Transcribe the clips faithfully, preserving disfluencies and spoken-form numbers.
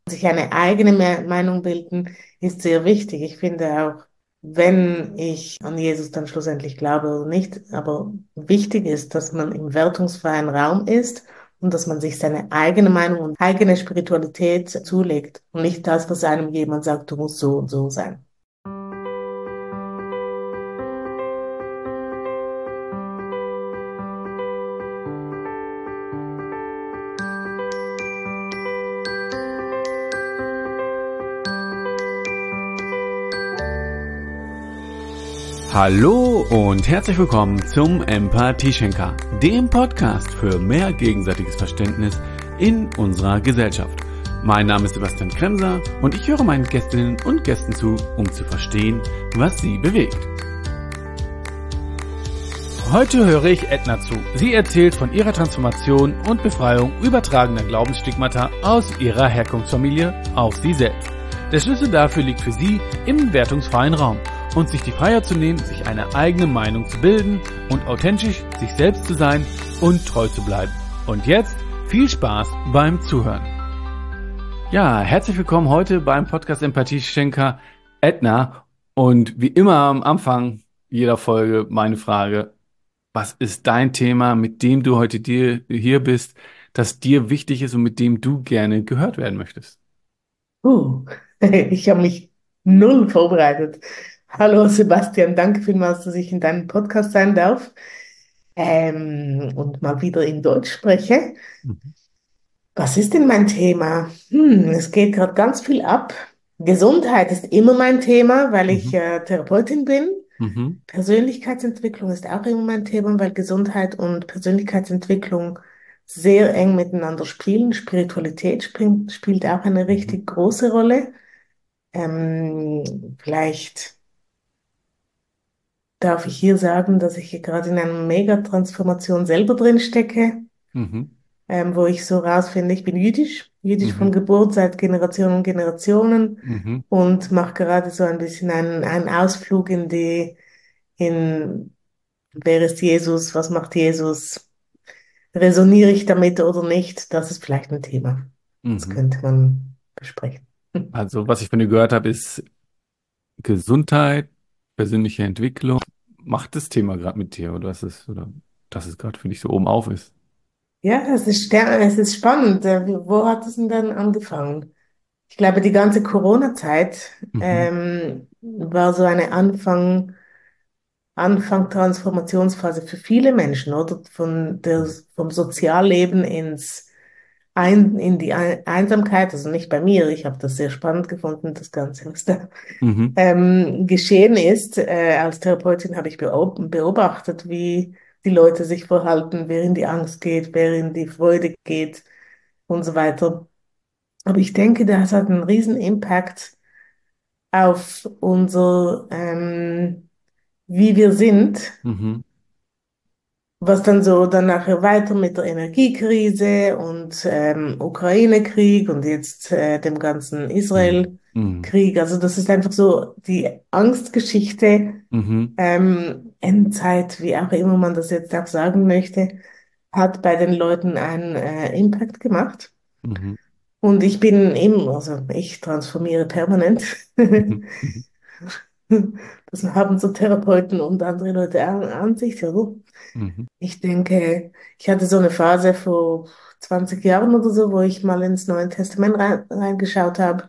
Sich eine eigene Me- Meinung bilden, ist sehr wichtig. Ich finde auch, wenn ich an Jesus dann schlussendlich glaube oder nicht, aber wichtig ist, dass man im wertungsfreien Raum ist und dass man sich seine eigene Meinung und eigene Spiritualität zulegt und nicht das, was einem jemand sagt, du musst so und so sein. Hallo und herzlich willkommen zum Empathieschenker, dem Podcast für mehr gegenseitiges Verständnis in unserer Gesellschaft. Mein Name ist Sebastian Kremser und ich höre meinen Gästinnen und Gästen zu, um zu verstehen, was sie bewegt. Heute höre ich Edna zu. Sie erzählt von ihrer Transformation und Befreiung übertragener Glaubensstigmata aus ihrer Herkunftsfamilie auf sie selbst. Der Schlüssel dafür liegt für sie im wertungsfreien Raum und sich die Freiheit zu nehmen, sich eine eigene Meinung zu bilden und authentisch sich selbst zu sein und treu zu bleiben. Und jetzt viel Spaß beim Zuhören. Ja, herzlich willkommen heute beim Podcast Empathieschenker Edna. Und wie immer am Anfang jeder Folge meine Frage: Was ist dein Thema, mit dem du heute dir hier bist, das dir wichtig ist und mit dem du gerne gehört werden möchtest? Uh, ich habe mich null vorbereitet. Hallo Sebastian, danke vielmals, dass ich in deinem Podcast sein darf ähm, und mal wieder in Deutsch spreche. Mhm. Was ist denn mein Thema? Hm, es geht gerade ganz viel ab. Gesundheit ist immer mein Thema, weil ich Mhm. äh, Therapeutin bin. Mhm. Persönlichkeitsentwicklung ist auch immer mein Thema, weil Gesundheit und Persönlichkeitsentwicklung sehr eng miteinander spielen. Spiritualität spielt, spielt auch eine Mhm. richtig große Rolle. Ähm, vielleicht darf ich hier sagen, dass ich hier gerade in einer Mega-Transformation selber drin stecke. Mhm. ähm, wo ich so rausfinde, ich bin jüdisch, jüdisch von Mhm. Geburt seit Generationen und Generationen Mhm. und mache gerade so ein bisschen einen, einen Ausflug in die, in wer ist Jesus, was macht Jesus, resoniere ich damit oder nicht, das ist vielleicht ein Thema. Das Mhm. könnte man besprechen. Also, was ich von dir gehört habe, ist Gesundheit, persönliche Entwicklung. Macht das Thema gerade mit dir, oder was ist, oder dass es gerade für dich so oben auf ist? Ja, es ist, ster- es ist spannend. Äh, wie- Wo hat es denn dann angefangen? Ich glaube, die ganze Corona-Zeit Mhm. ähm, war so eine Anfang, Anfang Transformationsphase für viele Menschen, oder? Von der, vom Sozialleben ins ein, in die Ein- Einsamkeit, also nicht bei mir, ich habe das sehr spannend gefunden, das Ganze, was da Mhm. ähm, geschehen ist. Äh, als Therapeutin habe ich beob- beobachtet, wie die Leute sich verhalten, wer in die Angst geht, wer in die Freude geht und so weiter. Aber ich denke, das hat einen riesen Impact auf unser, ähm, wie wir sind. Mhm. Was dann so dann nachher weiter mit der Energiekrise und ähm, Ukraine-Krieg und jetzt äh, dem ganzen Mhm. Mhm. Israel-Krieg. Also das ist einfach so die Angstgeschichte, Mhm. ähm, Endzeit, wie auch immer man das jetzt auch sagen möchte, hat bei den Leuten einen äh, Impact gemacht. Mhm. Und ich bin eben, also ich transformiere permanent. Mhm. Mhm. Das haben so Therapeuten und andere Leute an, an sich, oder? Mhm. Ich denke, ich hatte so eine Phase vor zwanzig Jahren oder so, wo ich mal ins Neue Testament rein, reingeschaut habe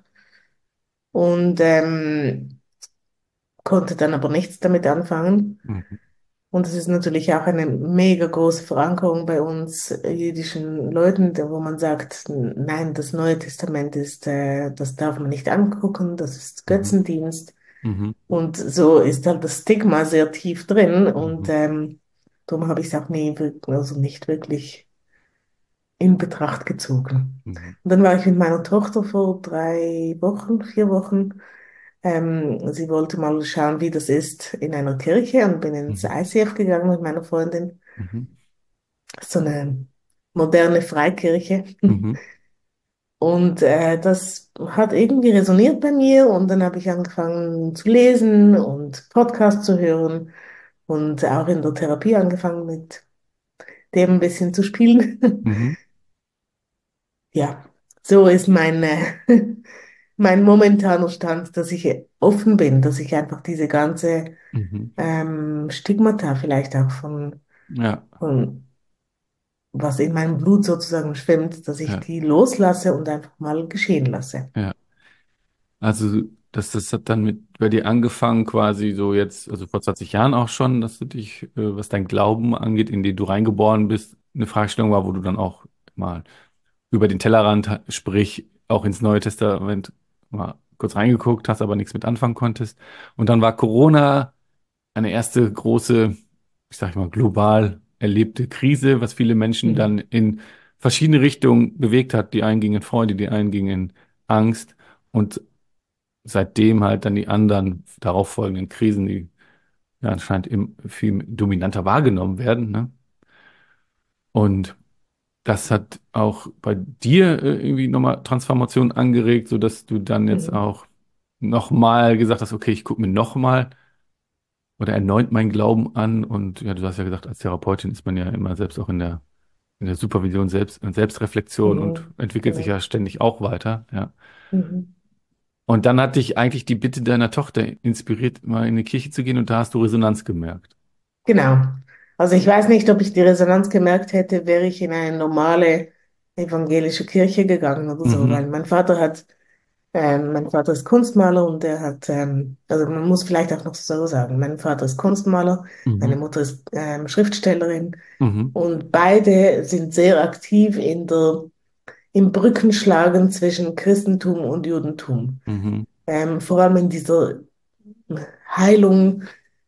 und ähm, konnte dann aber nichts damit anfangen. Mhm. Und es ist natürlich auch eine mega große Verankerung bei uns äh, jüdischen Leuten, da- wo man sagt, nein, das Neue Testament ist, äh, das darf man nicht angucken, das ist Mhm. Götzendienst. Mhm. Und so ist halt das Stigma sehr tief drin und Mhm. ähm, darum habe ich es auch nie, wirk- also nicht wirklich in Betracht gezogen. Mhm. Und dann war ich mit meiner Tochter vor drei Wochen, vier Wochen. Ähm, sie wollte mal schauen, wie das ist in einer Kirche und bin ins Mhm. I C F gegangen mit meiner Freundin. Mhm. So eine moderne Freikirche. Mhm. Und äh, das hat irgendwie resoniert bei mir und dann habe ich angefangen zu lesen und Podcasts zu hören und auch in der Therapie angefangen mit dem ein bisschen zu spielen. Mhm. Ja, so ist mein, äh, mein momentaner Stand, dass ich offen bin, dass ich einfach diese ganze Mhm. ähm, Stigmata vielleicht auch von, Ja, von was in meinem Blut sozusagen schwimmt, dass ich ja, die loslasse und einfach mal geschehen lasse. ja. Also, das, das hat dann mit bei dir angefangen, quasi so jetzt, also vor zwanzig Jahren auch schon, dass du dich, äh, was dein Glauben angeht, in den du reingeboren bist, eine Fragestellung war, wo du dann auch mal über den Tellerrand, sprich auch ins Neue Testament mal kurz reingeguckt hast, aber nichts mit anfangen konntest. Und dann war Corona eine erste große, ich sag mal, global erlebte Krise, was viele Menschen Mhm. dann in verschiedene Richtungen bewegt hat. Die einen gingen in Freude, die einen gingen in Angst. Und seitdem halt dann die anderen darauf folgenden Krisen, die ja anscheinend im, viel dominanter wahrgenommen werden, ne? Und das hat auch bei dir äh, irgendwie nochmal Transformation angeregt, sodass du dann jetzt Mhm. auch nochmal gesagt hast, okay, ich gucke mir nochmal oder erneut meinen Glauben an. Und ja, du hast ja gesagt, als Therapeutin ist man ja immer selbst auch in der, in der Supervision, selbst, und Selbstreflexion und Mhm. entwickelt sich Genau. ja ständig auch weiter, ja. Mhm. Und dann hat dich eigentlich die Bitte deiner Tochter inspiriert, mal in eine Kirche zu gehen und da hast du Resonanz gemerkt. Genau. Also ich weiß nicht, ob ich die Resonanz gemerkt hätte, wäre ich in eine normale evangelische Kirche gegangen oder so, weil Mhm, mein Vater hat, ähm, mein Vater ist Kunstmaler und er hat, ähm, also man muss vielleicht auch noch so sagen, mein Vater ist Kunstmaler, meine mhm, Mutter ist ähm, Schriftstellerin mhm, und beide sind sehr aktiv in der, im Brückenschlagen zwischen Christentum und Judentum. mhm, Ähm, vor allem in dieser Heilung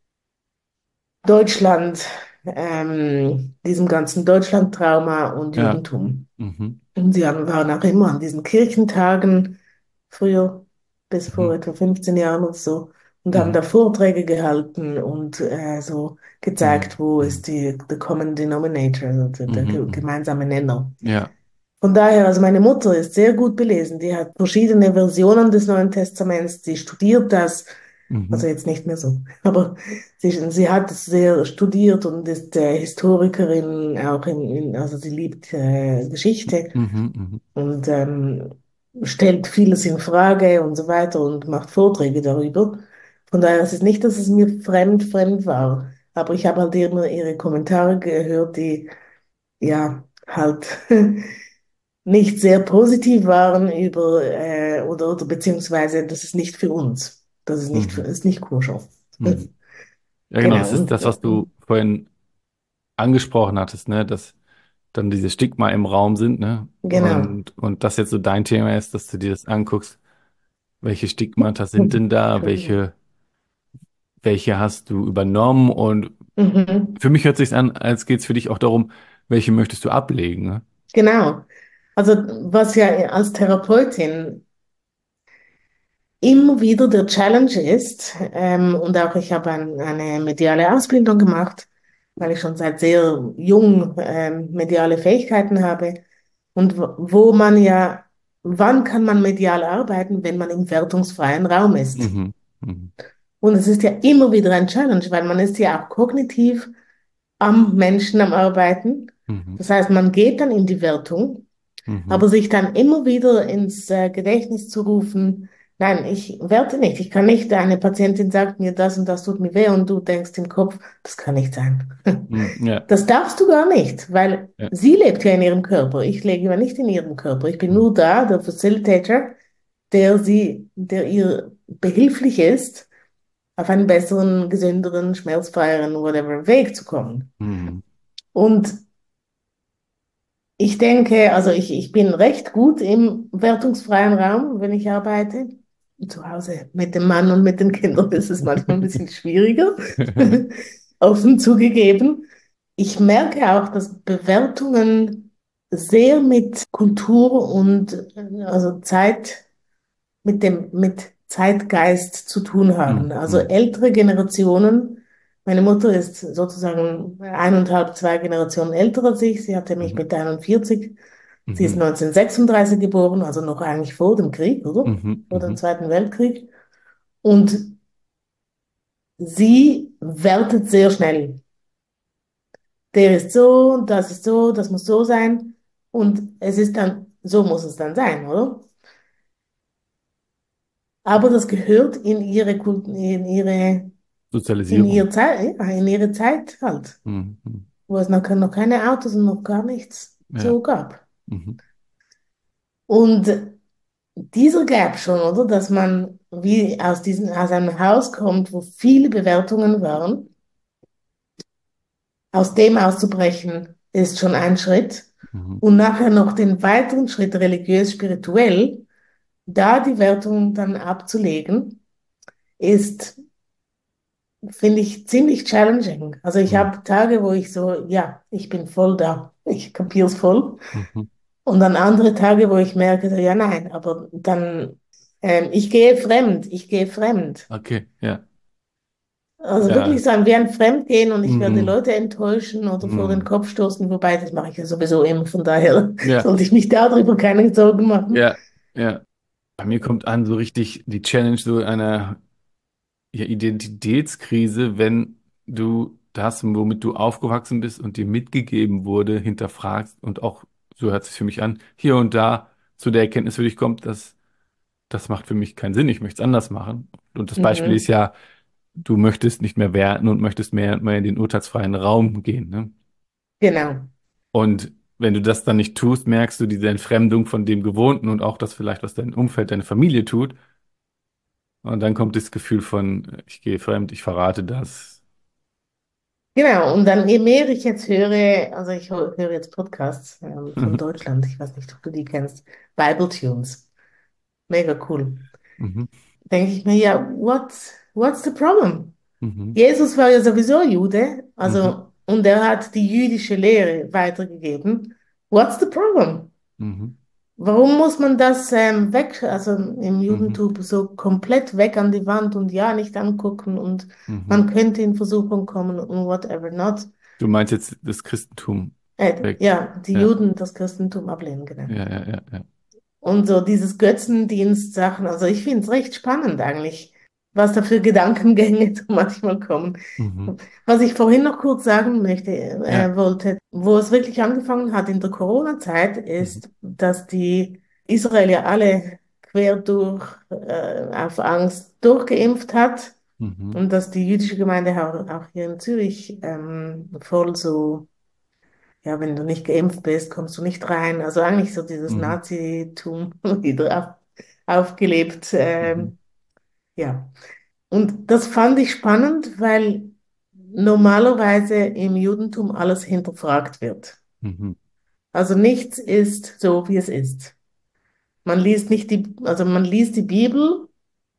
Deutschland, ähm, diesem ganzen Deutschland-Trauma und ja, Judentum. mhm, Und sie haben, waren auch immer an diesen Kirchentagen, früher bis vor mhm, etwa fünfzehn Jahren oder so, und haben mhm, da Vorträge gehalten und äh, so mhm, gezeigt, wo mhm, ist die the common denominator, also der, der mhm, ge- mhm. gemeinsame Nenner. Ja, Von daher, also meine Mutter ist sehr gut belesen. Die hat verschiedene Versionen des Neuen Testaments. Sie studiert das, mhm, also jetzt nicht mehr so, aber sie, sie hat es sehr studiert und ist äh, Historikerin, auch in, in, also sie liebt äh, Geschichte mhm, mhm, und ähm, stellt vieles in Frage und so weiter und macht Vorträge darüber. Von daher ist es nicht, dass es mir fremd, fremd war, aber ich habe halt immer ihre Kommentare gehört, die ja halt nicht sehr positiv waren über äh, oder, oder beziehungsweise das ist nicht für uns. Das ist nicht für, mhm, ist nicht koscher. mhm. Ja, genau, Genau. das ist Und, das, was du vorhin angesprochen hattest, ne, dass dann diese Stigma im Raum sind, ne? genau. Und, und das jetzt so dein Thema ist, dass du dir das anguckst, welche Stigmata sind denn da, Entschuldigung. welche, welche hast du übernommen und Mhm. für mich hört sich an, als geht es für dich auch darum, welche möchtest du ablegen, ne? Genau. Also was ja als Therapeutin immer wieder der Challenge ist, ähm, und auch ich habe ein, eine mediale Ausbildung gemacht, weil ich schon seit sehr jung ähm, mediale Fähigkeiten habe. Und wo wo man ja, wann kann man medial arbeiten, wenn man im wertungsfreien Raum ist? Mhm, mhm, Und es ist ja immer wieder ein Challenge, weil man ist ja auch kognitiv am Menschen am Arbeiten. mhm, Das heißt, man geht dann in die Wertung. mhm, Aber sich dann immer wieder ins äh, Gedächtnis zu rufen, nein, ich werte nicht. Ich kann nicht, eine Patientin sagt mir das und das tut mir weh und du denkst im Kopf, das kann nicht sein. mhm, ja, Das darfst du gar nicht, weil ja, sie lebt ja in ihrem Körper. Ich lebe ja nicht in ihrem Körper. Ich bin mhm, nur da, der Facilitator, der sie, der ihr behilflich ist, auf einen besseren, gesünderen, schmerzfreieren, whatever Weg zu kommen. mhm, Und ich denke, also ich, ich bin recht gut im wertungsfreien Raum, wenn ich arbeite. Zu Hause mit dem Mann und mit den Kindern ist es manchmal ein bisschen schwieriger, offen zugegeben. Ich merke auch, dass Bewertungen sehr mit Kultur und äh, also Zeit mit dem, mit Zeitgeist zu tun haben. mhm, Also mhm, ältere Generationen, meine Mutter ist sozusagen eineinhalb, zwei Generationen älter als ich. Sie hatte mich mhm, mit einundvierzig. Sie ist mhm, neunzehnhundertsechsunddreißig geboren, also noch eigentlich vor dem Krieg, oder? mhm, Vor dem mhm, Zweiten Weltkrieg. Und sie wertet sehr schnell. Der ist so, das ist so, das muss so sein. Und es ist dann so muss es dann sein, oder? Aber das gehört in ihre, Kult- in ihre, in Sozialisierung. ihre Zeit, ja, in ihre Zeit halt, Mhm. Mhm. wo es noch, noch keine Autos und noch gar nichts Ja. so gab. Mhm. Und dieser Gap schon, oder, dass man wie aus diesem, aus einem Haus kommt, wo viele Bewertungen waren, aus dem auszubrechen, ist schon ein Schritt. Mhm. Und nachher noch den weiteren Schritt religiös, spirituell, da die Wertung dann abzulegen, ist, finde ich, ziemlich challenging. Also ich Mhm. habe Tage, wo ich so, ja, ich bin voll da, ich kapiere es voll. Mhm. Und dann andere Tage, wo ich merke, so, ja, nein, aber dann, ähm, ich gehe fremd, ich gehe fremd. Okay, ja. Also Ja. wirklich so ein, wie ein Fremdgehen und ich werde Mhm. Leute enttäuschen oder vor den Mhm. Kopf stoßen, wobei das mache ich ja sowieso immer, von daher Ja, sollte ich mich darüber keine Sorgen machen. ja, ja. Bei mir kommt an so richtig die Challenge so einer, ja, Identitätskrise, wenn du das, womit du aufgewachsen bist und dir mitgegeben wurde, hinterfragst und auch, so hört es sich für mich an, hier und da zu der Erkenntnis für dich kommt, dass das macht für mich keinen Sinn, ich möchte es anders machen. Und das Beispiel ist Mhm. ja, du möchtest nicht mehr werten und möchtest mehr, mehr in den urteilsfreien Raum gehen, ne? Genau. Und wenn du das dann nicht tust, merkst du diese Entfremdung von dem Gewohnten und auch das vielleicht, was dein Umfeld, deine Familie tut. Und dann kommt das Gefühl von, ich gehe fremd, ich verrate das. Genau. Und dann, je mehr ich jetzt höre, also ich hö- höre jetzt Podcasts ähm, von Mhm. Deutschland, ich weiß nicht, ob du die kennst, Bible Tunes. Mega cool. Mhm. Denke ich mir, ja, what, what's the problem? Mhm. Jesus war ja sowieso Jude, Mhm. also, und er hat die jüdische Lehre weitergegeben. What's the problem? Mhm. Warum muss man das ähm, weg, also im Mhm. Judentum so komplett weg an die Wand und ja, nicht angucken und Mhm. man könnte in Versuchung kommen und whatever not. Du meinst jetzt das Christentum Äh, weg. ja, die Ja, Juden das Christentum ablehnen, genau. ja, ja, ja, ja. Und so dieses Götzendienst-Sachen, also ich finde es recht spannend eigentlich, was da für Gedankengänge so manchmal kommen. Mhm. Was ich vorhin noch kurz sagen möchte, Ja. äh, wollte, wo es wirklich angefangen hat in der Corona-Zeit, Mhm. ist, dass die Israel ja alle quer durch äh, auf Angst durchgeimpft hat Mhm. und dass die jüdische Gemeinde auch, auch hier in Zürich ähm, voll so, ja, wenn du nicht geimpft bist, kommst du nicht rein. Also eigentlich so dieses Mhm. Nazitum wieder auf, aufgelebt. Mhm. Ähm, ja. Und das fand ich spannend, weil normalerweise im Judentum alles hinterfragt wird. Mhm. Also nichts ist so, wie es ist. Man liest nicht die, also man liest die Bibel,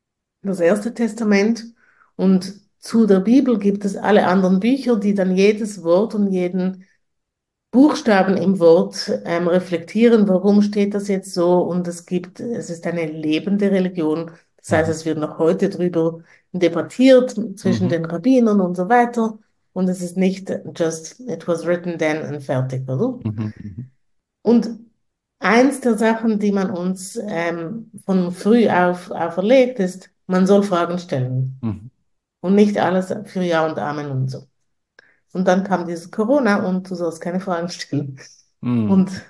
das Erste Testament, und zu der Bibel gibt es alle anderen Bücher, die dann jedes Wort und jeden Buchstaben im Wort ähm, reflektieren, warum steht das jetzt so, und es gibt, es ist eine lebende Religion. Das heißt, Mhm. es wird noch heute drüber debattiert zwischen Mhm. den Rabbinern und so weiter. Und es ist nicht just, it was written then und fertig, oder? Mhm. Mhm. Und eins der Sachen, die man uns ähm, von früh auf auferlegt, ist, man soll Fragen stellen Mhm. und nicht alles für Ja und Amen und so. Und dann kam dieses Corona und du sollst keine Fragen stellen. Mhm. Und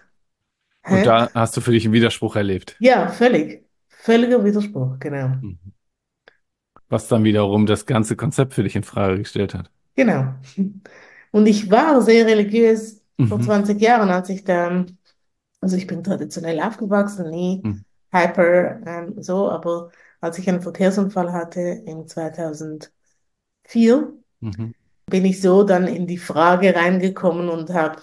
Und hä? da hast du für dich einen Widerspruch erlebt. Ja, völlig. Völliger Widerspruch, genau. Mhm. Was dann wiederum das ganze Konzept für dich in Frage gestellt hat. Genau. Und ich war sehr religiös vor Mhm. zwanzig Jahren, als ich da, also ich bin traditionell aufgewachsen, nie Mhm. hyper ähm, so, aber als ich einen Verkehrsunfall hatte im zweitausendvier, Mhm. bin ich so dann in die Frage reingekommen und habe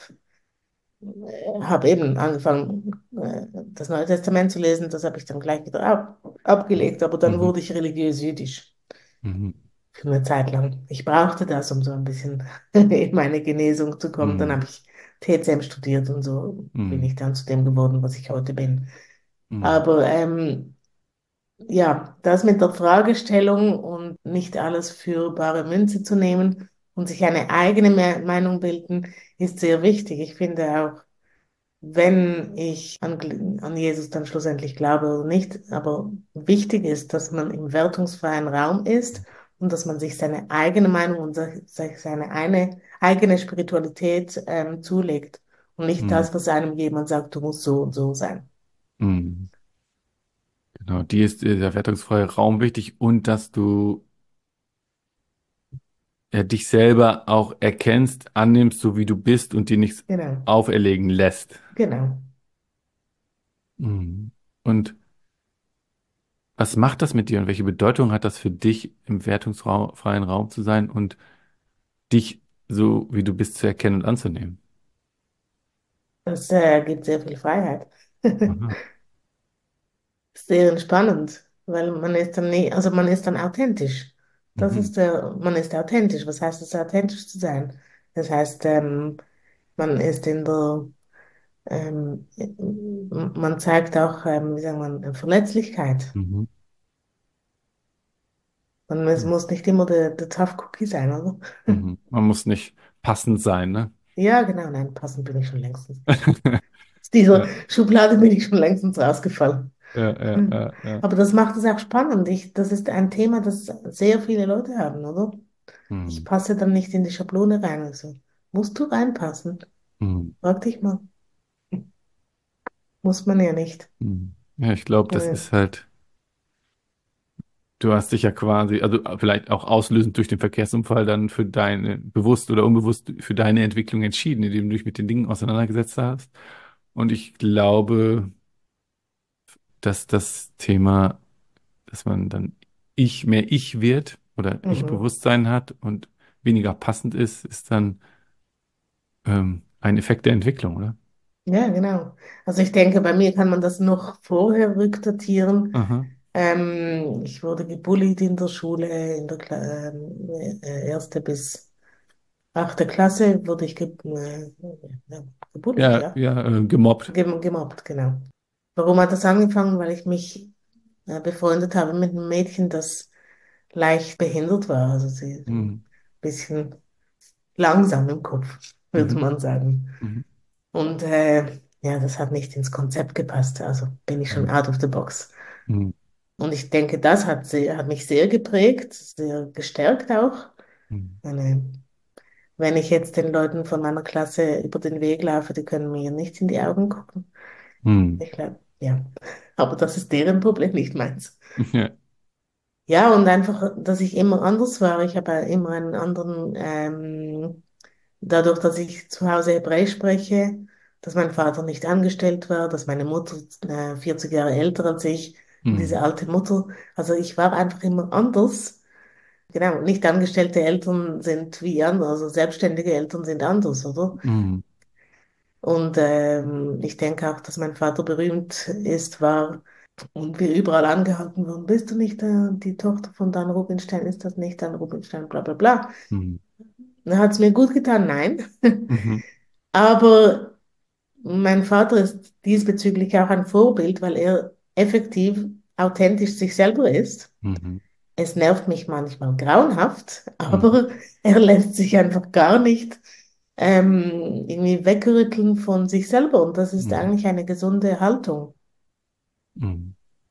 hab eben angefangen, äh, das Neue Testament zu lesen. Das habe ich dann gleich wieder ab, abgelegt, aber dann Mhm. wurde ich religiös jüdisch. Mhm. Für eine Zeit lang. Ich brauchte das, um so ein bisschen in meine Genesung zu kommen. Dann Mhm. habe ich T C M studiert und so bin Mhm. ich dann zu dem geworden, was ich heute bin. Mhm. Aber ähm, ja, das mit der Fragestellung und nicht alles für bare Münze zu nehmen und sich eine eigene Me Meinung bilden, ist sehr wichtig. Ich finde auch, wenn ich an, Gl- an Jesus dann schlussendlich glaube oder nicht. Aber wichtig ist, dass man im wertungsfreien Raum ist und dass man sich seine eigene Meinung und se- se- seine eine, eigene Spiritualität ähm, zulegt und nicht Mhm. das, was einem jemand sagt, du musst so und so sein. Mhm. Genau, die ist äh, der wertungsfreie Raum wichtig und dass du ja, dich selber auch erkennst, annimmst, so wie du bist und dir nichts Genau, auferlegen lässt. genau. Mhm. Und was macht das mit dir und welche Bedeutung hat das für dich, im wertungsfreien Raum zu sein und dich so, wie du bist, zu erkennen und anzunehmen? Das äh, gibt sehr viel Freiheit. Aha. Sehr entspannend, weil man ist dann nie, also man ist dann authentisch. Das Mhm. ist der, man ist authentisch. Was heißt es, authentisch zu sein? Das heißt, ähm, man ist in der, ähm, man zeigt auch, ähm, wie sagt man, Verletzlichkeit. Mhm. Man, es Mhm. muss nicht immer der, der Tough Cookie sein, oder? Mhm. Man muss nicht passend sein, ne? Ja, genau, nein, passend bin ich schon längstens. Aus dieser Ja, Schublade bin ich schon längstens rausgefallen. ja, ja, Hm. ja, ja. Aber das macht es auch spannend. Ich, das ist ein Thema, das sehr viele Leute haben, oder? Ich Mhm. passe dann nicht in die Schablone rein. Also, musst du reinpassen? Mhm. Frag dich mal. Muss man ja nicht. Mhm. Ja, ich glaube, das Äh, ist halt, du hast dich ja quasi, also vielleicht auch auslösend durch den Verkehrsunfall dann für deine, bewusst oder unbewusst für deine Entwicklung entschieden, indem du dich mit den Dingen auseinandergesetzt hast. Und ich glaube, dass das Thema, dass man dann ich mehr ich wird oder mhm. Ich-Bewusstsein hat und weniger passend ist, ist dann ähm, ein Effekt der Entwicklung, oder? Ja, genau. Also ich denke, bei mir kann man das noch vorher rückdatieren. Aha. Ähm, ich wurde gebullied in der Schule, in der Kla ähm, äh, erste bis achte Klasse wurde ich ge äh, ja, gebullied, Ja, ja. ja, äh, gemobbt. Gem gemobbt, genau. Warum hat das angefangen? Weil ich mich äh, befreundet habe mit einem Mädchen, das leicht behindert war. Also sie ist ein Mhm. bisschen langsam im Kopf, würde Mhm. man sagen. Mhm. Und äh, ja, das hat nicht ins Konzept gepasst. Also bin ich schon Mhm. out of the box. Mhm. Und ich denke, das hat, sehr, hat mich sehr geprägt, sehr gestärkt auch. Mhm. Meine, wenn ich jetzt den Leuten von meiner Klasse über den Weg laufe, die können mir nicht in die Augen gucken. Mhm. Ich glaube, ja. Aber das ist deren Problem, nicht meins. Ja. Ja, und einfach, dass ich immer anders war. Ich habe immer einen anderen, ähm, dadurch, dass ich zu Hause Hebräisch spreche, dass mein Vater nicht angestellt war, dass meine Mutter äh, vierzig Jahre älter als ich und diese Mhm. alte Mutter. Also ich war einfach immer anders. Genau, nicht angestellte Eltern sind wie andere, also selbstständige Eltern sind anders, oder? Mhm. Und ähm, ich denke auch, dass mein Vater berühmt ist, war und wir überall angehalten wurden. Bist du nicht äh, die Tochter von Dan Rubinstein? Ist das nicht Dan Rubinstein? Bla bla bla. Mhm. Da hat es mir gut getan, nein. Mhm. Aber mein Vater ist diesbezüglich auch ein Vorbild, weil er effektiv authentisch sich selber ist. Mhm. Es nervt mich manchmal grauenhaft, Mhm. aber er lässt sich einfach gar nicht ähm, irgendwie wegrütteln von sich selber. Und das ist Mhm. eigentlich eine gesunde Haltung, Mhm.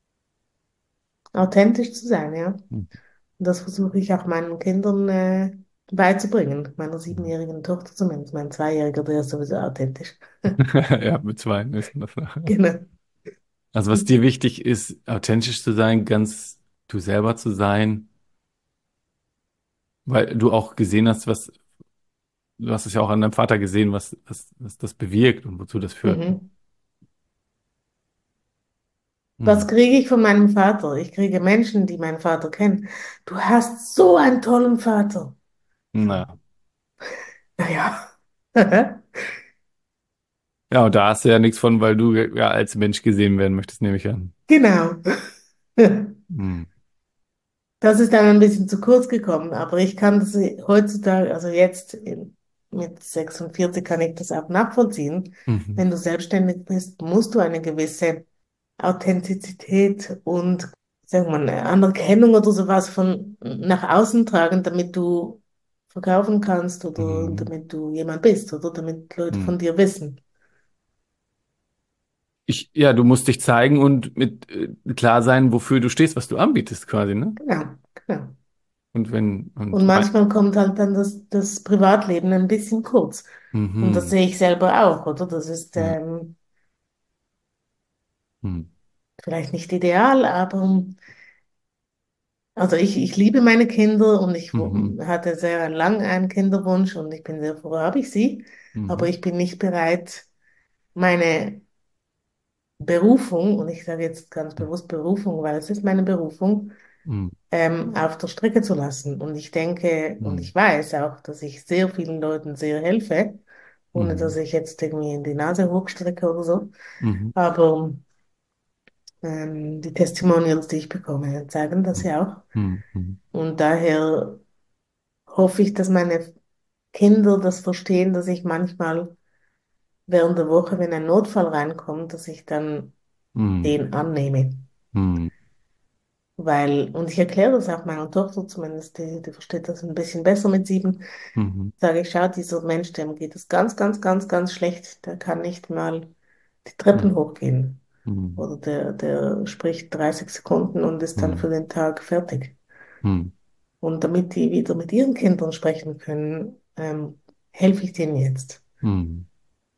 authentisch zu sein, ja. Und Mhm. das versuche ich auch meinen Kindern äh, beizubringen, meiner siebenjährigen Tochter zumindest. Mein Zweijähriger, der ist sowieso authentisch. Ja, mit zwei ist das. Genau. Also was dir wichtig ist, authentisch zu sein, ganz du selber zu sein, weil du auch gesehen hast, was, du hast es ja auch an deinem Vater gesehen, was, was, was das bewirkt und wozu das führt. Ne? Mhm. Was Mhm. kriege ich von meinem Vater? Ich kriege Menschen, die meinen Vater kennen. Du hast so einen tollen Vater. So, Na. naja. Ja, und da hast du ja nichts von, weil du ja als Mensch gesehen werden möchtest, nehme ich an. Genau. Mhm. Das ist dann ein bisschen zu kurz gekommen, aber ich kann das heutzutage, also jetzt in, mit sechsundvierzig kann ich das auch nachvollziehen. Mhm. Wenn du selbstständig bist, musst du eine gewisse Authentizität und, sagen wir mal, eine Anerkennung oder sowas von nach außen tragen, damit du verkaufen kannst oder Mhm. damit du jemand bist oder damit Leute Mhm. von dir wissen. Ich, ja, du musst dich zeigen und mit äh, klar sein, wofür du stehst, was du anbietest, quasi, ne? Genau, genau. Und wenn, Und und mein, manchmal kommt halt dann das, das Privatleben ein bisschen kurz. Und das mhm. sehe ich selber auch, oder? Das ist, Ja. ähm, Mhm. Vielleicht nicht ideal, aber also ich, ich liebe meine Kinder und ich Mhm. wo- hatte sehr lang einen Kinderwunsch und ich bin sehr froh, habe ich sie, aber Mhm. ich bin nicht bereit, meine Berufung, und ich sage jetzt ganz bewusst Berufung, weil es ist meine Berufung, Mhm. ähm, auf der Strecke zu lassen. Und ich denke und Mhm. ich weiß auch, dass ich sehr vielen Leuten sehr helfe, ohne dass Mhm. ich jetzt irgendwie in die Nase hochstrecke oder so. Mhm. Aber ähm, die Testimonials, die ich bekomme, zeigen das ja auch. Mhm. Mhm. Und daher hoffe ich, dass meine Kinder das verstehen, dass ich manchmal während der Woche, wenn ein Notfall reinkommt, dass ich dann Mhm. den annehme. Mhm. Weil, und ich erkläre das auch meiner Tochter zumindest, die, die versteht das ein bisschen besser mit sieben, Mhm. sage ich, schau, dieser Mensch, dem geht es ganz, ganz, ganz, ganz schlecht, der kann nicht mal die Mhm. Treppen hochgehen. Mhm. Oder der, der spricht dreißig Sekunden und ist dann für Mhm. den Tag fertig. Mhm. Und damit die wieder mit ihren Kindern sprechen können, ähm, helfe ich denen jetzt. Mhm.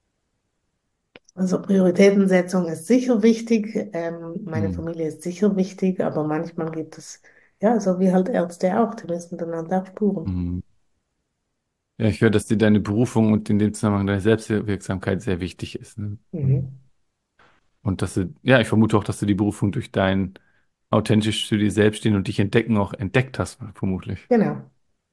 Also Prioritätensetzung ist sicher wichtig, ähm, meine Mhm. Familie ist sicher wichtig, aber manchmal gibt es, ja, so wie halt Ärzte auch, die müssen dann halt auch spuren. Mhm. Ja, ich höre, dass dir deine Berufung und in dem Zusammenhang deine Selbstwirksamkeit sehr wichtig ist. Ne? Mhm. Und dass du, ja, ich vermute auch, dass du die Berufung durch dein authentisch zu dir selbst stehen und dich entdecken auch entdeckt hast, vermutlich. Genau.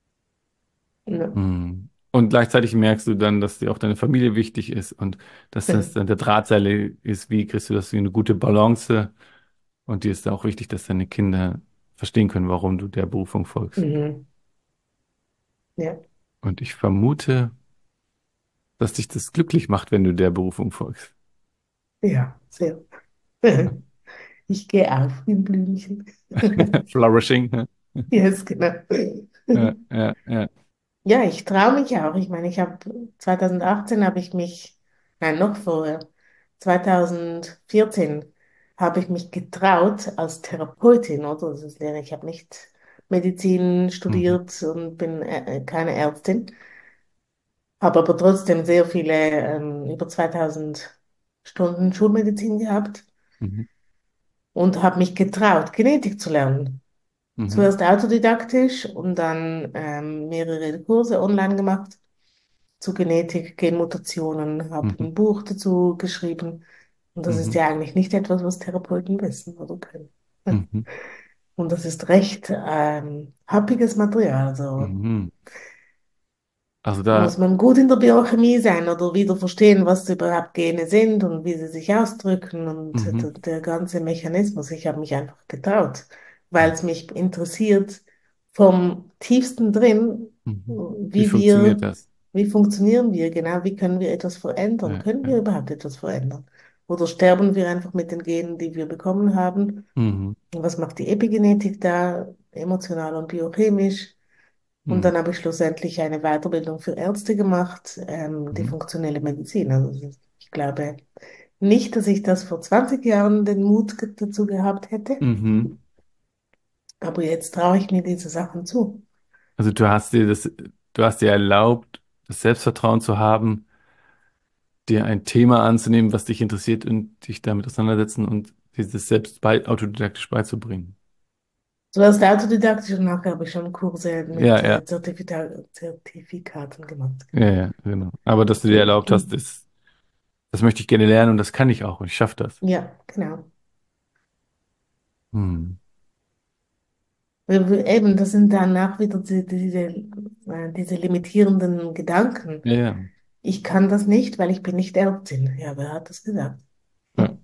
Ja. Mhm. Und gleichzeitig merkst du dann, dass dir auch deine Familie wichtig ist und dass das dann der Drahtseil ist, wie kriegst du das in eine gute Balance. Und dir ist auch wichtig, dass deine Kinder verstehen können, warum du der Berufung folgst. Mhm. Ja, Und ich vermute, dass dich das glücklich macht, wenn du der Berufung folgst. ja, sehr. Ich gehe auf wie ein Blümchen. Flourishing. Ne? Yes, genau. Ja, ja, ja. Ja, ich traue mich auch. Ich meine, ich habe zwanzig achtzehn habe ich mich, nein, noch vorher, zwanzig vierzehn habe ich mich getraut als Therapeutin, oder? Das ist, ich habe nicht Medizin Mhm. studiert und bin äh, äh, keine Ärztin, habe aber trotzdem sehr viele, ähm, über zweitausend Stunden Schulmedizin gehabt Mhm. und habe mich getraut, Genetik zu lernen. Mhm. Zuerst autodidaktisch und dann ähm, mehrere Kurse online gemacht zu Genetik, Genmutationen, habe Mhm. ein Buch dazu geschrieben. Und das ist Mhm. ja eigentlich nicht etwas, was Therapeuten wissen oder können. Mhm. Und das ist recht ähm, happiges Material. Also Mhm. Also muss da, man gut in der Biochemie sein oder wieder verstehen, was überhaupt Gene sind und wie sie sich ausdrücken und mhm. der, der ganze Mechanismus. Ich habe mich einfach getraut, weil es mich interessiert vom tiefsten drin, Mhm. Wie wie funktioniert wir, das? wie funktionieren wir genau, wie können wir etwas verändern? Ja, Können wir ja. überhaupt etwas verändern? Oder sterben wir einfach mit den Genen, die wir bekommen haben? Mhm. Und was macht die Epigenetik da, emotional und biochemisch? Und Mhm. dann habe ich schlussendlich eine Weiterbildung für Ärzte gemacht, ähm, die Mhm. funktionelle Medizin. Also ich glaube nicht, dass ich das vor zwanzig Jahren den Mut ge- dazu gehabt hätte, Mhm. aber jetzt traue ich mir diese Sachen zu. Also du hast dir das, du hast dir erlaubt, das Selbstvertrauen zu haben, dir ein Thema anzunehmen, was dich interessiert und dich damit auseinandersetzen und dir das selbst bei, autodidaktisch beizubringen. Zuerst autodidaktisch und nachher habe ich schon Kurse Ja, mit ja, äh, Zertifika Zertifikaten gemacht. ja, ja, genau. Aber dass du dir erlaubt hast, das, das möchte ich gerne lernen und das kann ich auch und ich schaffe das. Ja, genau. Hm. Wir- wir- Eben, das sind danach wieder die, diese, äh, diese limitierenden Gedanken. Ja, ja, Ich kann das nicht, weil ich bin nicht Ärztin. Ja, wer hat das gesagt? ja,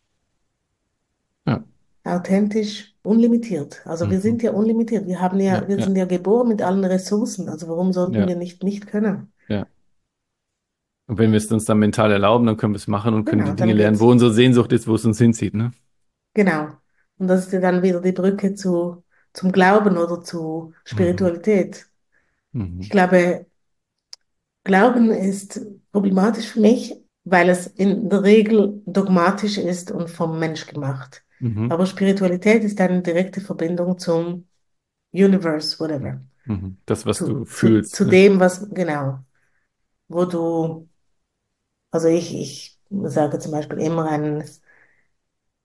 ja. Authentisch, unlimitiert. Also wir Mhm. sind ja unlimitiert. Wir haben Ja, ja, wir ja, sind ja geboren mit allen Ressourcen. Also warum sollten ja, wir nicht nicht können? ja. Und wenn wir es uns dann mental erlauben, dann können wir es machen und können Genau, die Dinge dann lernen, wo geht's. unsere Sehnsucht ist, wo es uns hinzieht, ne? Genau. Und das ist ja dann wieder die Brücke zu, zum Glauben oder zu Mhm. Spiritualität. Ich Mhm. glaube, Glauben ist problematisch für mich, weil es in der Regel dogmatisch ist und vom Mensch gemacht. Mhm. Aber Spiritualität ist eine direkte Verbindung zum Universe, Mhm. whatever. Mhm. Das, was du Zu, zu, fühlst, zu ne? dem, was, genau, wo du, also ich, ich sage zum Beispiel immer, ein,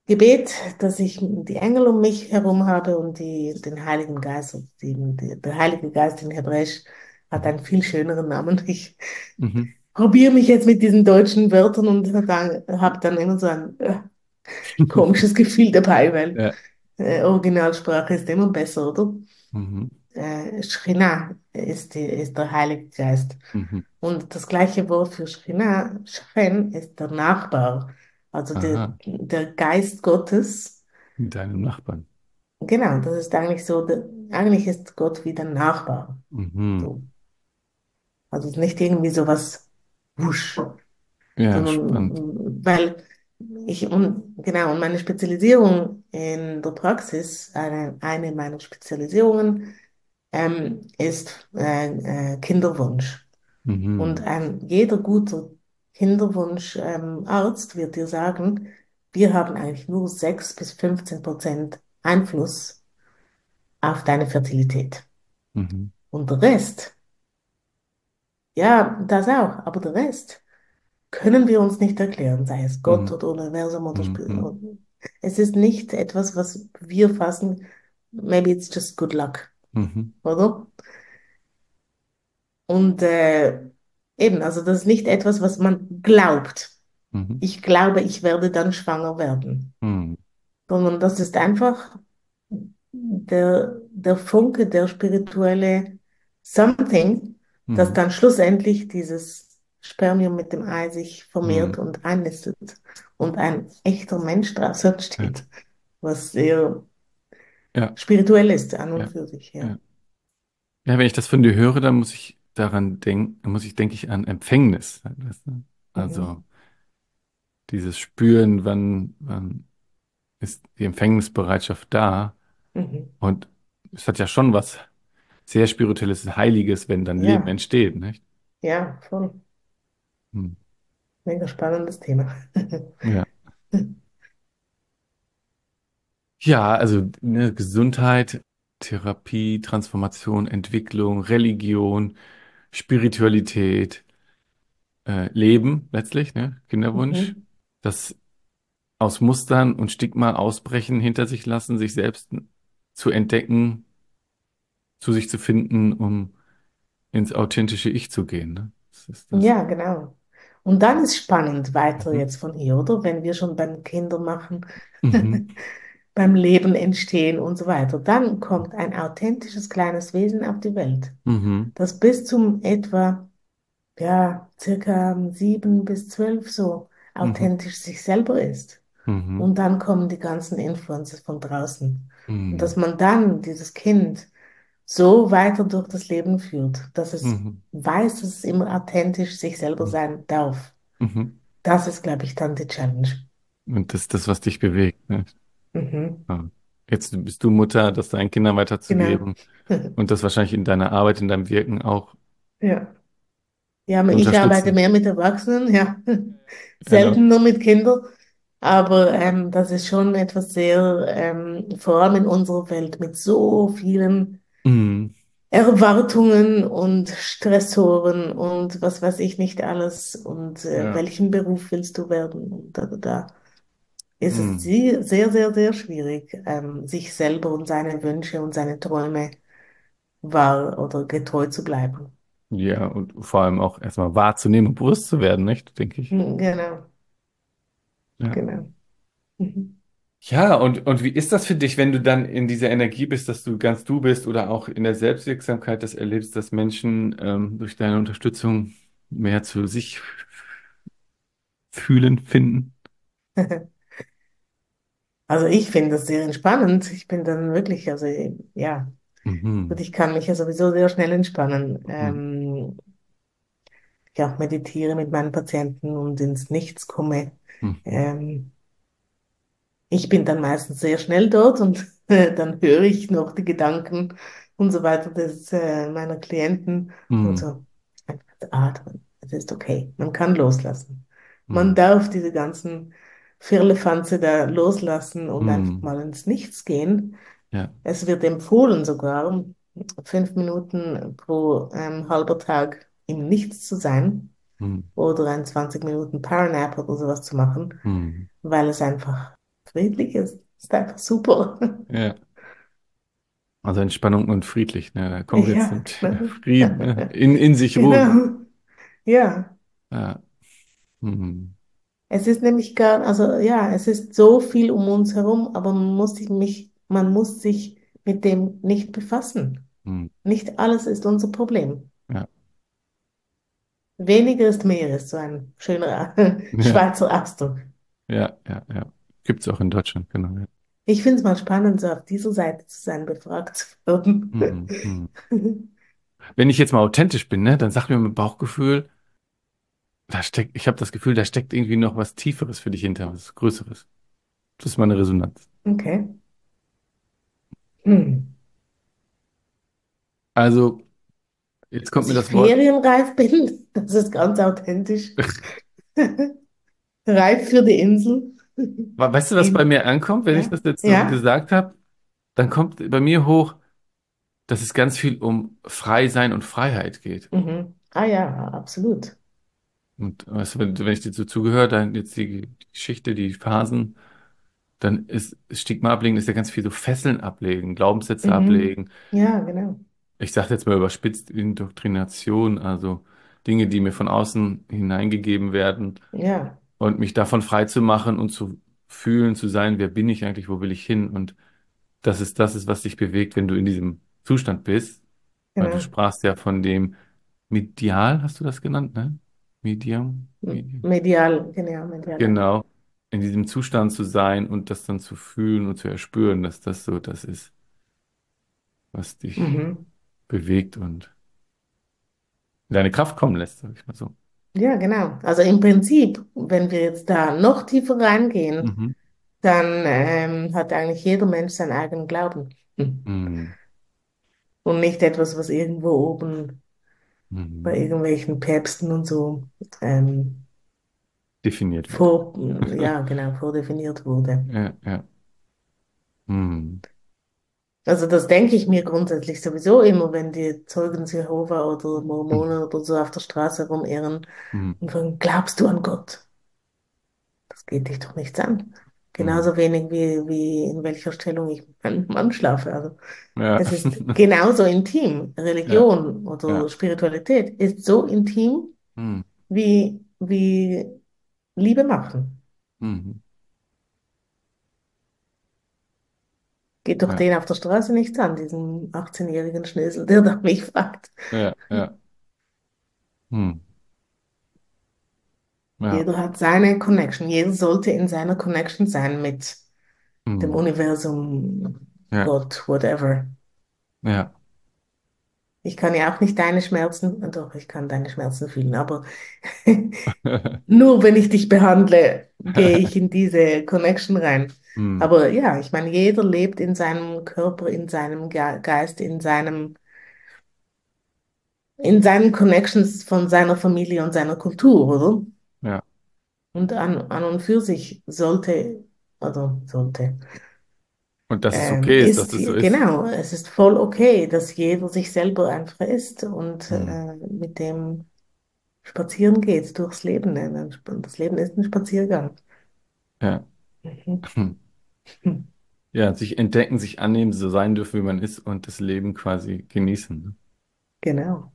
Gebet, dass ich die Engel um mich herum habe und die, den Heiligen Geist. Und Die, die, der Heilige Geist in Hebräisch hat Mhm. einen viel schöneren Namen. Ich Mhm. probiere mich jetzt mit diesen deutschen Wörtern und habe dann immer so ein äh, komisches Gefühl dabei, weil Ja. äh, Originalsprache ist immer besser, oder? Mhm. Äh, Schchina ist, die, ist der Heilige Geist. Mhm. Und das gleiche Wort für Schchina, Schen, ist der Nachbar. Also der, Aha. der Geist Gottes. Mit deinem Nachbarn. Genau, das ist eigentlich so, der, eigentlich ist Gott wie der Nachbar. Mhm. So. Also es ist nicht irgendwie so was wusch, Ja, sondern spannend. mm, weil ich, und genau, und meine Spezialisierung in der Praxis, eine, eine meiner Spezialisierungen, ähm, ist äh, äh, Kinderwunsch. Und Mhm. ein, jeder gute Kinderwunsch, ähm, Arzt wird dir sagen, wir haben eigentlich nur sechs bis fünfzehn Prozent Einfluss auf deine Fertilität. Mhm. Und der Rest, ja, das auch, aber der Rest können wir uns nicht erklären, sei es Gott Mhm. oder Universum oder Sp- Mhm. Es ist nicht etwas, was wir fassen, maybe it's just good luck, Mhm. oder? Und äh, eben, also das ist nicht etwas, was man glaubt. Mhm. Ich glaube, ich werde dann schwanger werden, Mhm. sondern das ist einfach der, der Funke, der spirituelle Something, das Mhm. dann schlussendlich dieses Spermium mit dem Ei sich vermehrt Mhm. und einnistet und ein echter Mensch daraus Ja. entsteht, was sehr Ja. spirituell ist an und Ja. für sich, ja. Ja. Ja, wenn ich das von dir höre, dann muss ich daran denken, dann muss ich, denke ich, an Empfängnis. Weißt du? Also Mhm. dieses Spüren, wann, wann ist die Empfängnisbereitschaft da? Mhm. Und es hat ja schon was sehr Spirituelles, Heiliges, wenn dann Leben Ja, entsteht, nicht? ja, voll. Hm. Mega spannendes Thema. Ja. Ja, also ne, Gesundheit, Therapie, Transformation, Entwicklung, Religion, Spiritualität, äh, Leben letztlich, ne? Kinderwunsch. Mhm. Das aus Mustern und Stigma ausbrechen, hinter sich lassen, sich selbst zu entdecken, zu sich zu finden, um ins authentische Ich zu gehen. Ne? Das ist das. Ja, genau. Und dann ist spannend weiter Mhm. jetzt von hier, oder? Wenn wir schon beim Kinder machen, Mhm. beim Leben entstehen und so weiter. Dann kommt ein authentisches kleines Wesen auf die Welt, Mhm. das bis zum etwa, ja, circa sieben bis zwölf so Mhm. authentisch sich selber ist. Mhm. Und dann kommen die ganzen Influences von draußen. Und dass Mhm. man dann dieses Kind so weiter durch das Leben führt, dass es Mhm. weiß, dass es immer authentisch sich selber Mhm. sein darf. Mhm. Das ist, glaube ich, dann die Challenge. Und das ist das, was dich bewegt. Ne? Mhm. Ja. Jetzt bist du Mutter, das deinen Kindern Genau. weiterzugeben und das wahrscheinlich in deiner Arbeit, in deinem Wirken auch Ja. Ja, aber zu ich arbeite unterstützen. mehr mit Erwachsenen, ja. Genau. Selten nur mit Kindern. Aber ähm, das ist schon etwas sehr, ähm, vor allem in unserer Welt mit so vielen Mhm. Erwartungen und Stressoren und was weiß ich nicht alles und äh, Ja. welchen Beruf willst du werden und da, da, da. Ist es Mhm. sehr, sehr, sehr, sehr schwierig, ähm, sich selber und seine Wünsche und seine Träume wahr oder getreu zu bleiben. Ja, und vor allem auch erstmal wahrzunehmen und bewusst zu werden, nicht? Denke ich. Hm, genau, Ja. genau. Mhm. Ja, und, und wie ist das für dich, wenn du dann in dieser Energie bist, dass du ganz du bist oder auch in der Selbstwirksamkeit das erlebst, dass Menschen ähm, durch deine Unterstützung mehr zu sich fühlen, finden? Also ich finde das sehr entspannend. Ich bin dann wirklich, also ja, gut, Mhm. ich kann mich ja sowieso sehr schnell entspannen. Mhm. Ähm, ich auch meditiere mit meinen Patienten und ins Nichts komme. Mhm. Ähm, Ich bin dann meistens sehr schnell dort und äh, dann höre ich noch die Gedanken und so weiter des, äh, meiner Klienten und Mhm. so, einfach atmen, es ist okay, man kann loslassen. Man Mhm. darf diese ganzen Firlefanze da loslassen und einfach Mhm. mal ins Nichts gehen. Ja. Es wird empfohlen sogar, fünf Minuten pro ähm, halber Tag im Nichts zu sein Mhm. oder ein zwanzig Minuten Powernap oder sowas zu machen, Mhm. weil es einfach friedlich ist, ist einfach super. Ja. Also Entspannung und friedlich, ne? Da kommen wir jetzt Ja, zum Thema genau. Frieden, ne? In, in sich ruhen. Genau. Ja. Ja. Hm. Es ist nämlich gar, also ja, es ist so viel um uns herum, aber man muss sich mich, man muss sich mit dem nicht befassen. Hm. Nicht alles ist unser Problem. Ja. Weniger ist mehr, ist so ein schöner Ja. Schweizer Ausdruck. Ja. Ja. Ja. Gibt's auch in Deutschland, genau. Ja. Ich finde es mal spannend, so auf dieser Seite zu sein, befragt zu werden. Hm. Hm. Wenn ich jetzt mal authentisch bin, ne, dann sagt mir mein Bauchgefühl, da steckt, ich habe das Gefühl, da steckt irgendwie noch was Tieferes für dich hinter, was Größeres. Das ist meine Resonanz. Okay. Hm. Also, jetzt kommt Dass mir ich das Wort. ferienreif bin, das ist ganz authentisch. Reif für die Insel. Weißt du, was bei In, mir ankommt, wenn ich ja, das jetzt so ja. gesagt habe? Dann kommt bei mir hoch, dass es ganz viel um Frei sein und Freiheit geht. Mhm. Ah ja, absolut. Und weißt du, wenn, wenn ich dir so zugehört, dann jetzt die Geschichte, die Phasen, dann ist Stigma ablegen, ist ja ganz viel so Fesseln ablegen, Glaubenssätze Mhm. ablegen. Ja, genau. Ich sage jetzt mal überspitzt Indoktrination, also Dinge, die mir von außen hineingegeben werden Ja, und mich davon frei zu machen und zu fühlen, zu sein, wer bin ich eigentlich, wo will ich hin? Und das ist das ist, was dich bewegt, wenn du in diesem Zustand bist, weil du genau. sprachst ja von dem Medial, hast du das genannt, ne? Medium? M- Medium. Medial, genau, medial, ja. Genau. In diesem Zustand zu sein und das dann zu fühlen und zu erspüren, dass das so das ist, was dich Mhm. bewegt und in deine Kraft kommen lässt, sag ich mal so. Ja, genau. Also im Prinzip, wenn wir jetzt da noch tiefer reingehen, Mhm. dann ähm, hat eigentlich jeder Mensch seinen eigenen Glauben. Hm. Mhm. Und nicht etwas, was irgendwo oben bei Mhm. irgendwelchen Päpsten und so ähm, Definiert wird. vor, ja, genau, vordefiniert wurde. Ja, ja. Mhm. Also das denke ich mir grundsätzlich sowieso immer, wenn die Zeugen Jehova oder Mormonen oder so auf der Straße rumirren Mhm. und fragen, glaubst du an Gott? Das geht dich doch nichts an. Mhm. Genauso wenig wie, wie in welcher Stellung ich mit meinem Mann schlafe. Also Ja. es ist genauso intim. Ja, Religion oder ja. Spiritualität ist so intim Mhm. wie, wie Liebe machen. Mhm. Geht doch Ja, den auf der Straße nichts an, diesen achtzehn-jährigen Schnösel, der da mich fragt. ja, ja. Mhm. Ja. Jeder hat seine Connection. Jeder sollte in seiner Connection sein mit dem Mhm. Universum, Ja, Gott, whatever. ja. Ich kann ja auch nicht deine Schmerzen, doch, ich kann deine Schmerzen fühlen, aber nur wenn ich dich behandle, gehe ich in diese Connection rein. Mhm. Aber ja, ich meine, jeder lebt in seinem Körper, in seinem Ge Geist, in seinem, in seinen Connections von seiner Familie und seiner Kultur, oder? Ja. Und an, an und für sich sollte, oder sollte, Und dass es ähm, okay ist, dass ist, es so ist. genau, es ist voll okay, dass jeder sich selber einfach ist und Mhm. äh, mit dem spazieren geht durchs Leben. Ne? Das Leben ist ein Spaziergang. Ja. Mhm. Hm. Ja, sich entdecken, sich annehmen, so sein dürfen, wie man ist und das Leben quasi genießen. Ne? Genau.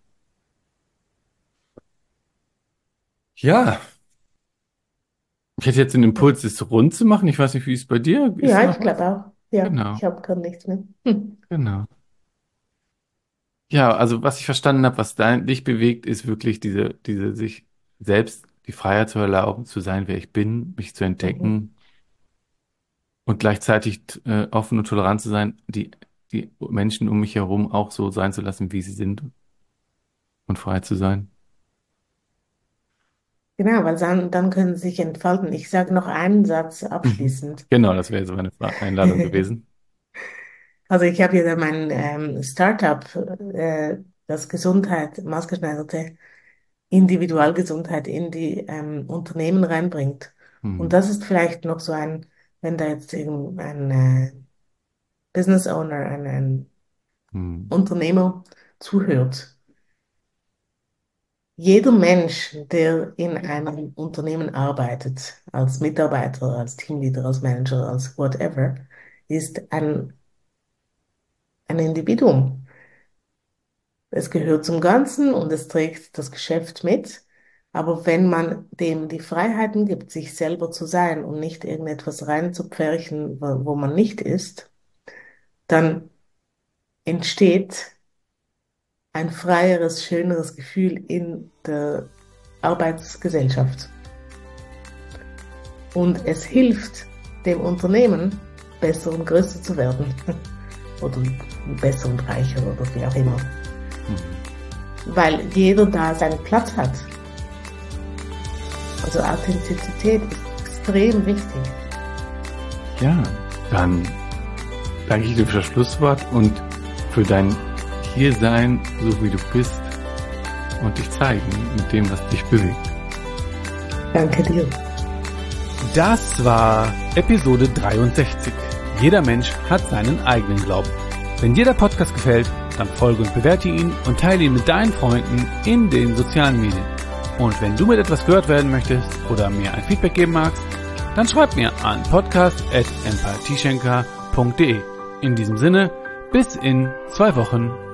Ja, ich hätte jetzt den Impuls, es rund zu machen. Ich weiß nicht, wie es bei dir ist. Ja, Noch ich was? glaube auch. Ja, Genau, ich habe gar nichts mehr. Hm. genau. Ja, also was ich verstanden habe, was dein, dich bewegt, ist wirklich diese, diese sich selbst die Freiheit zu erlauben, zu sein, wer ich bin, mich zu Mhm. entdecken und gleichzeitig äh, offen und tolerant zu sein, die, die Menschen um mich herum auch so sein zu lassen, wie sie sind und frei zu sein. Genau, weil dann, dann können sie sich entfalten. Ich sage noch einen Satz Mhm. abschließend. Genau, das wäre so meine Fra Einladung gewesen. Also ich habe ja da mein ähm, Startup, äh, das Gesundheit, maßgeschneiderte Individualgesundheit in die ähm, Unternehmen reinbringt. Und Hm, das ist vielleicht noch so ein, wenn da jetzt irgendein äh, Business Owner, ein, ein hm, Unternehmer zuhört. Jeder Mensch, der in einem Unternehmen arbeitet, als Mitarbeiter, als Teamleader, als Manager, als whatever, ist ein, ein Individuum. Es gehört zum Ganzen und es trägt das Geschäft mit. Aber wenn man dem die Freiheiten gibt, sich selber zu sein und nicht irgendetwas reinzupferchen, wo, wo man nicht ist, dann entsteht ein freieres, schöneres Gefühl in der Arbeitsgesellschaft. Und es hilft dem Unternehmen, besser und größer zu werden. Oder besser und reicher oder wie auch immer. Mhm. Weil jeder da seinen Platz hat. Also Authentizität ist extrem wichtig. Ja, dann danke ich dir für das Schlusswort und für dein Hiersein, so wie du bist und dich zeigen mit dem, was dich bewegt. Danke dir. Das war Episode dreiundsechzig. Jeder Mensch hat seinen eigenen Glauben. Wenn dir der Podcast gefällt, dann folge und bewerte ihn und teile ihn mit deinen Freunden in den sozialen Medien. Und wenn du mit etwas gehört werden möchtest oder mir ein Feedback geben magst, dann schreib mir an podcast at empathieschenker punkt de. In diesem Sinne, bis in zwei Wochen.